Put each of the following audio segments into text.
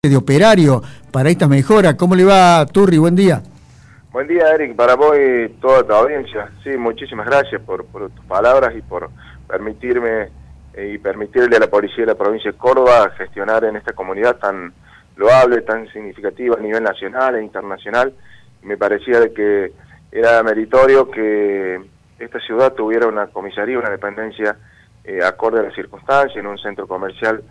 de operario para esta mejora. ¿Cómo le va, Turri? Buen día. Buen día, Eric, para vos y toda tu audiencia. Sí, muchísimas gracias por tus palabras y por permitirme y permitirle a la policía de la provincia de Córdoba gestionar en esta comunidad tan loable, tan significativa a nivel nacional e internacional. Me parecía de que era meritorio que esta ciudad tuviera una comisaría, una dependencia acorde a las circunstancias, en un centro comercial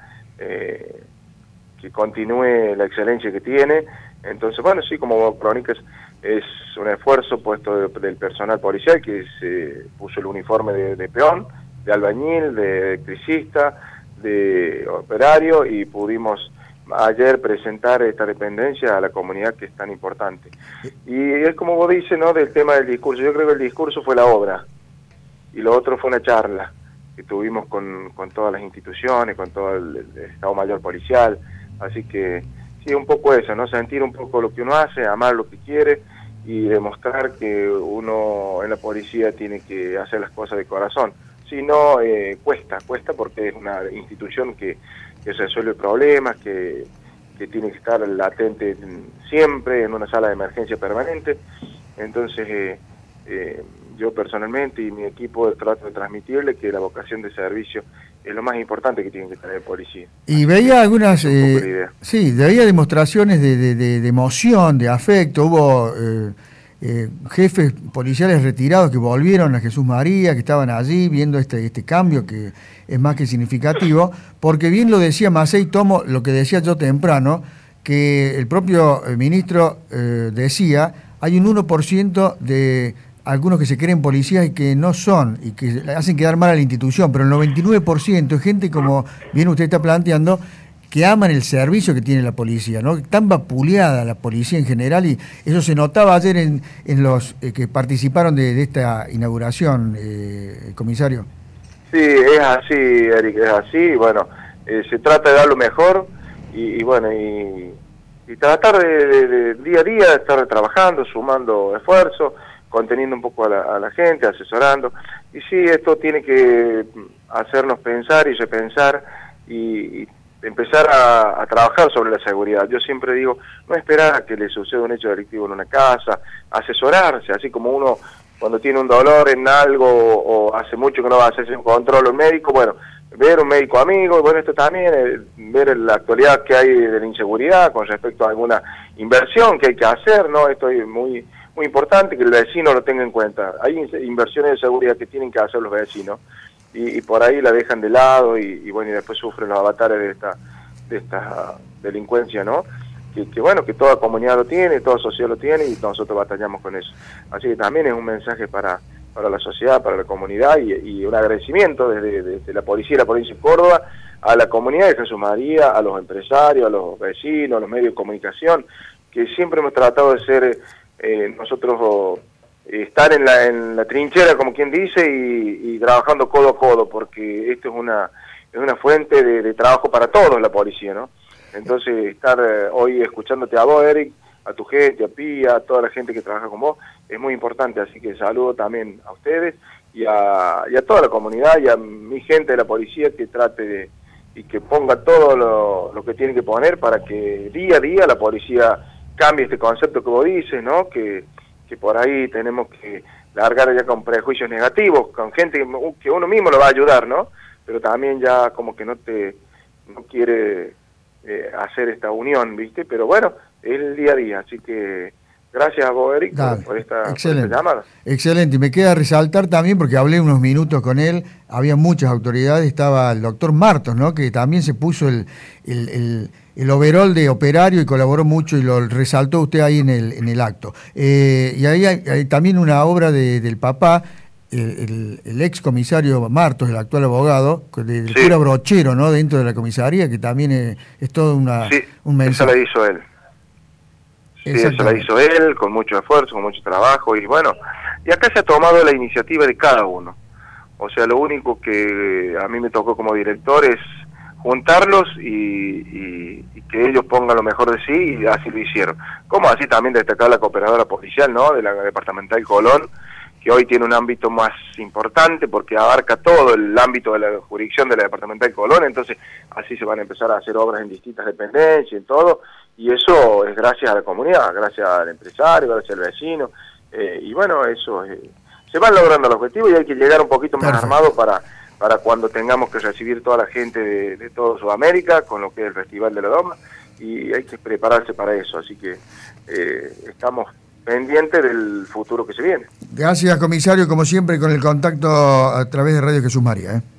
que continúe la excelencia que tiene. Entonces, bueno, sí, como vos cronicas, es un esfuerzo puesto del personal policial que se puso el uniforme de peón, de albañil, de electricista, de operario, y pudimos ayer presentar esta dependencia a la comunidad, que es tan importante. Y es como vos dices, ¿no?, del tema del discurso. Yo creo que el discurso fue la obra, y lo otro fue una charla que tuvimos con todas las instituciones, con todo el Estado Mayor Policial. Así que sí, un poco eso, ¿no? Sentir un poco lo que uno hace, amar lo que quiere y demostrar que uno en la policía tiene que hacer las cosas de corazón. Si no, cuesta porque es una institución que resuelve problemas, que tiene que estar latente siempre en una sala de emergencia permanente. Entonces, yo personalmente y mi equipo trato de transmitirle que la vocación de servicio es lo más importante que tiene que tener el policía. Y veía algunas, sí, veía demostraciones de emoción, de afecto. Hubo jefes policiales retirados que volvieron a Jesús María, que estaban allí viendo este cambio que es más que significativo, porque bien lo decía Macei, tomo lo que decía yo temprano, que el propio ministro decía, hay un 1% de algunos que se creen policías y que no son, y que hacen quedar mal a la institución, pero el 99% es gente, como bien usted está planteando, que aman el servicio que tiene la policía, ¿no? Tan vapuleada la policía en general, y eso se notaba ayer en los que participaron de esta inauguración, comisario. Sí, es así, Eric, es así. Bueno, se trata de dar lo mejor y bueno, y tratar de día a día estar trabajando, sumando esfuerzos, conteniendo un poco a la gente, asesorando. Y sí, esto tiene que hacernos pensar y repensar y empezar a trabajar sobre la seguridad. Yo siempre digo, no esperar a que le suceda un hecho delictivo en una casa, asesorarse, así como uno cuando tiene un dolor en algo o hace mucho que no va a hacerse un control médico, bueno, ver un médico amigo. Bueno, esto también, ver la actualidad que hay de la inseguridad con respecto a alguna inversión que hay que hacer, ¿no? Esto es muy importante que el vecino lo tenga en cuenta. Hay inversiones de seguridad que tienen que hacer los vecinos y por ahí la dejan de lado y bueno, y después sufren los avatares de esta delincuencia, ¿no? Que bueno, que toda comunidad lo tiene, toda sociedad lo tiene y nosotros batallamos con eso. Así que también es un mensaje para la sociedad, para la comunidad y un agradecimiento desde la policía de la provincia de Córdoba a la comunidad de Jesús María, a los empresarios, a los vecinos, a los medios de comunicación, que siempre hemos tratado de ser nosotros estar en la trinchera, como quien dice, y trabajando codo a codo, porque esto es una fuente de trabajo para todos, la policía, ¿no? Entonces, estar hoy escuchándote a vos, Eric, a tu gente, a Pía, a toda la gente que trabaja con vos, es muy importante. Así que saludo también a ustedes y a toda la comunidad y a mi gente de la policía, que trate y que ponga todo lo que tiene que poner para que día a día la policía cambie este concepto que vos dices, ¿no? Que por ahí tenemos que largar ya con prejuicios negativos, con gente que uno mismo lo va a ayudar, ¿no? Pero también ya como que no quiere hacer esta unión, ¿viste? Pero bueno, es el día a día, así que gracias a vos, Eric, por esta llamada. Excelente, y me queda resaltar también, porque hablé unos minutos con él, había muchas autoridades, estaba el doctor Martos, ¿no?, que también se puso el overol de operario y colaboró mucho, y lo resaltó usted ahí en el acto. Y ahí hay también una obra del papá, el ex comisario Martos, el actual abogado, del cura Brochero, ¿no?, dentro de la comisaría, que también es todo un mensaje. Eso la hizo él. Sí, eso la hizo él, con mucho esfuerzo, con mucho trabajo, y bueno, y acá se ha tomado la iniciativa de cada uno. O sea, lo único que a mí me tocó como director es juntarlos y que ellos pongan lo mejor de sí, y así lo hicieron. Como así también destacar la cooperadora policial, ¿no?, de la departamental Colón, que hoy tiene un ámbito más importante porque abarca todo el ámbito de la jurisdicción de la Departamental Colón, entonces así se van a empezar a hacer obras en distintas dependencias y todo, y eso es gracias a la comunidad, gracias al empresario, gracias al vecino, y bueno, eso se van logrando los objetivos y hay que llegar un poquito más armado para cuando tengamos que recibir toda la gente de toda Sudamérica con lo que es el Festival de la Doma, y hay que prepararse para eso, así que estamos pendiente del futuro que se viene. Gracias, comisario, como siempre, con el contacto a través de Radio Jesús María.